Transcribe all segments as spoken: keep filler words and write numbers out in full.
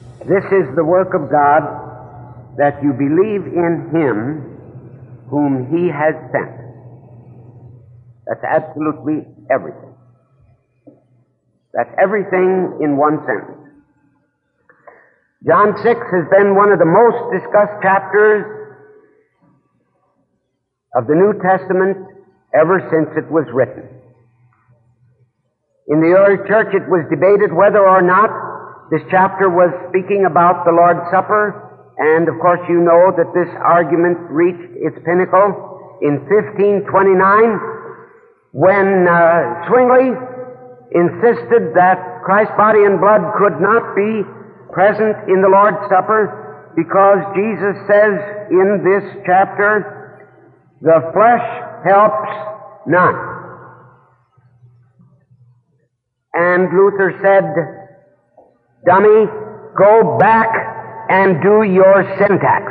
This is the work of God, that you believe in Him whom He has sent. That's absolutely everything. That's everything in one sentence. John six has been one of the most discussed chapters of the New Testament ever since it was written. In the early church it was debated whether or not this chapter was speaking about the Lord's Supper, and of course you know that this argument reached its pinnacle in fifteen twenty-nine when uh, Zwingli insisted that Christ's body and blood could not be present in the Lord's Supper because Jesus says in this chapter, the flesh helps none. And Luther said, dummy, go back and do your syntax.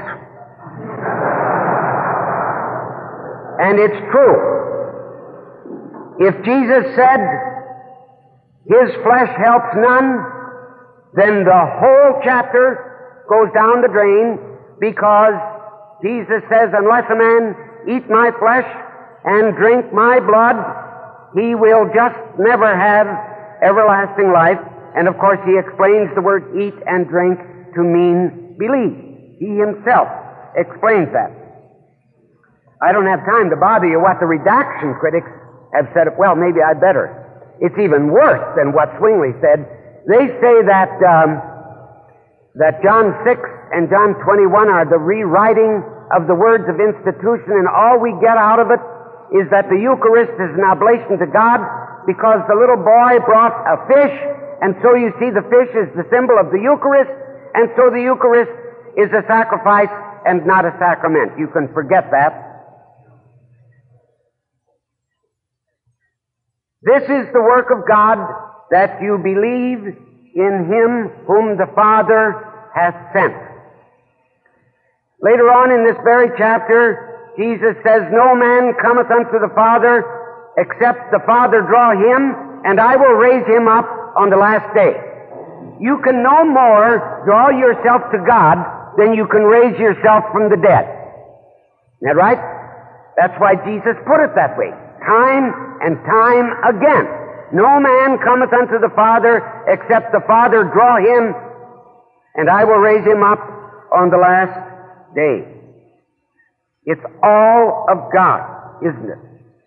And it's true. If Jesus said, His flesh helps none, then the whole chapter goes down the drain, because Jesus says, unless a man eat my flesh and drink my blood, he will just never have everlasting life. And of course he explains the word eat and drink to mean believe. He himself explains that. I don't have time to bother you what the redaction critics have said. Well, maybe I'd better. It's even worse than what Zwingli said. They say that um, that John six and John twenty-one are the rewriting of the words of institution, and all we get out of it is that the Eucharist is an oblation to God because the little boy brought a fish, and so you see the fish is the symbol of the Eucharist, and so the Eucharist is a sacrifice and not a sacrament. You can forget that. This is the work of God, that you believe in Him whom the Father hath sent. Later on in this very chapter, Jesus says, no man cometh unto the Father except the Father draw him, and I will raise him up on the last day. You can no more draw yourself to God than you can raise yourself from the dead. Isn't that right? That's why Jesus put it that way, time and time again. No man cometh unto the Father except the Father draw him, and I will raise him up on the last day. It's all of God, isn't it?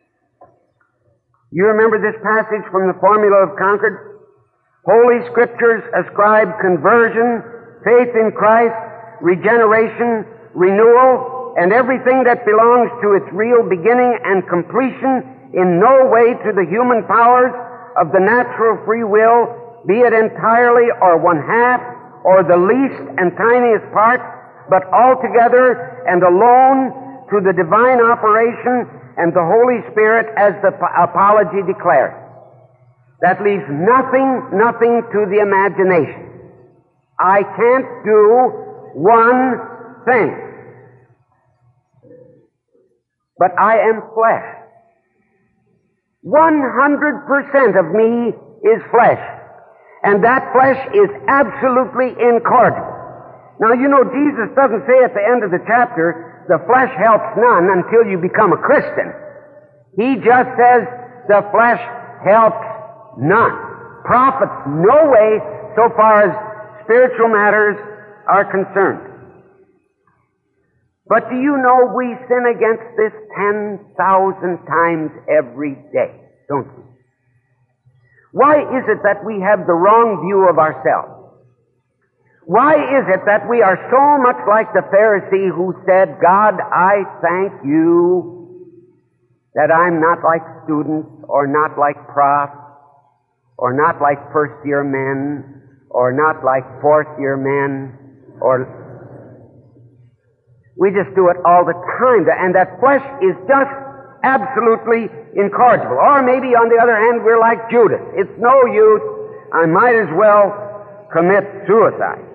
You remember this passage from the Formula of Concord? Holy Scriptures ascribe conversion, faith in Christ, regeneration, renewal, and everything that belongs to its real beginning and completion in no way to the human powers of the natural free will, be it entirely or one half or the least and tiniest part, but altogether and alone to the divine operation and the Holy Spirit, as the apology declares. That leaves nothing, nothing to the imagination. I can't do one thing. But I am flesh. One hundred percent of me is flesh. And that flesh is absolutely incorrigible. Now, you know, Jesus doesn't say at the end of the chapter, the flesh helps none until you become a Christian. He just says, the flesh helps none. Profits no way so far as spiritual matters are concerned. But do you know we sin against this ten thousand times every day, don't we? Why is it that we have the wrong view of ourselves? Why is it that we are so much like the Pharisee who said, God, I thank you that I'm not like students or not like profs or not like first-year men or not like fourth-year men, or we just do it all the time, and that flesh is just absolutely incorrigible. Or maybe, on the other hand, we're like Judas. It's no use. I might as well commit suicide.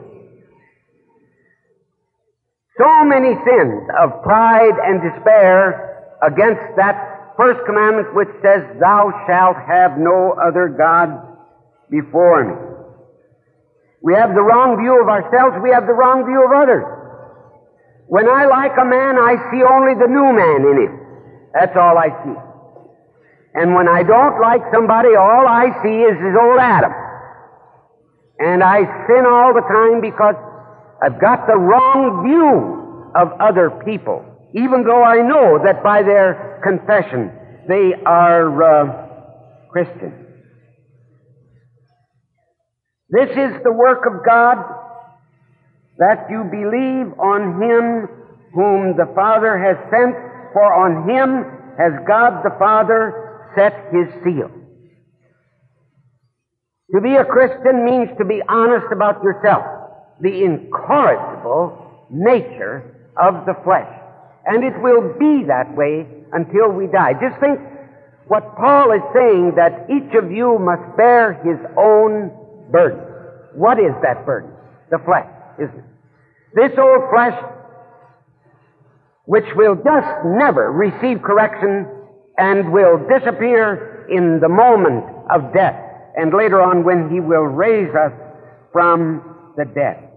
So many sins of pride and despair against that first commandment which says, thou shalt have no other gods before me. We have the wrong view of ourselves, we have the wrong view of others. When I like a man, I see only the new man in him. That's all I see. And when I don't like somebody, all I see is his old Adam. And I sin all the time because I've got the wrong view of other people, even though I know that by their confession they are uh, Christians. This is the work of God, that you believe on Him whom the Father has sent, for on Him has God the Father set His seal. To be a Christian means to be honest about yourself, the incorrigible nature of the flesh. And it will be that way until we die. Just think what Paul is saying, that each of you must bear his own burden. What is that burden? The flesh, isn't it? This old flesh, which will just never receive correction and will disappear in the moment of death, and later on when He will raise us from the dead.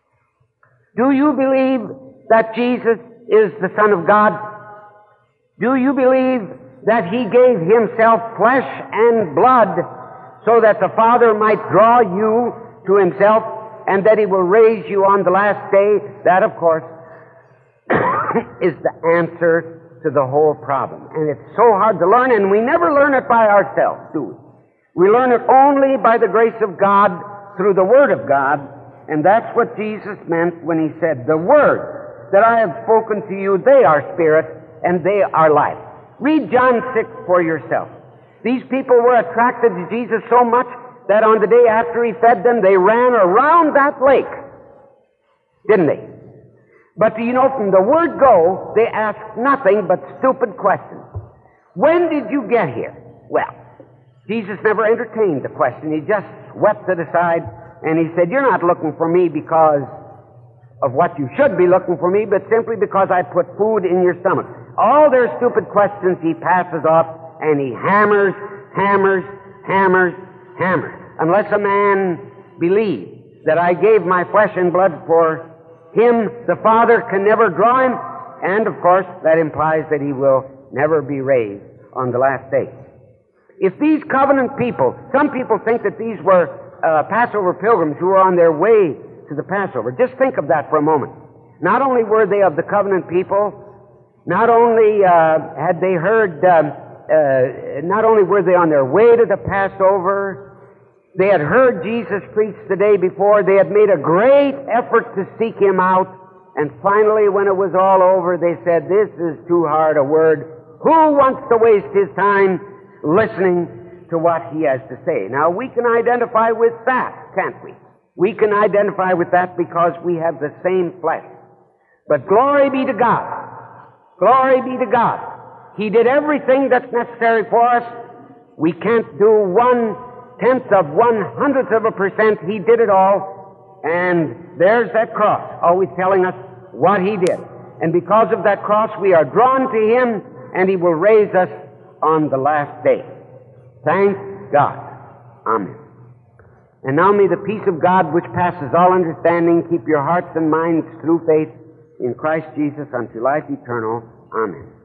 Do you believe that Jesus is the Son of God? Do you believe that He gave Himself flesh and blood so that the Father might draw you to Himself, and that He will raise you on the last day? That, of course, is the answer to the whole problem. And it's so hard to learn, and we never learn it by ourselves, do we? We learn it only by the grace of God through the Word of God, and that's what Jesus meant when He said, "The words that I have spoken to you, they are spirit, and they are life." Read John six for yourself. These people were attracted to Jesus so much that on the day after He fed them, they ran around that lake, didn't they? But do you know, from the word go, they asked nothing but stupid questions. When did you get here? Well, Jesus never entertained the question. He just swept it aside, and He said, "You're not looking for me because of what you should be looking for me, but simply because I put food in your stomach." All their stupid questions He passes off, and He hammers, hammers, hammers, hammers. Unless a man believes that I gave my flesh and blood for him, the Father can never draw him, and of course that implies that he will never be raised on the last day. If these covenant people, some people think that these were uh, Passover pilgrims who were on their way to the Passover. Just think of that for a moment. Not only were they of the covenant people, not only uh, had they heard, um, uh, not only were they on their way to the Passover, they had heard Jesus preach the day before. They had made a great effort to seek Him out. And finally, when it was all over, they said, "This is too hard a word. Who wants to waste his time listening to what He has to say?" Now, we can identify with that, can't we? We can identify with that because we have the same flesh. But glory be to God. Glory be to God. He did everything that's necessary for us. We can't do one tenth of one hundredth of a percent. He did it all. And there's that cross, always telling us what He did. And because of that cross, we are drawn to Him, and He will raise us on the last day. Thank God. Amen. And now may the peace of God, which passes all understanding, keep your hearts and minds through faith in Christ Jesus unto life eternal. Amen.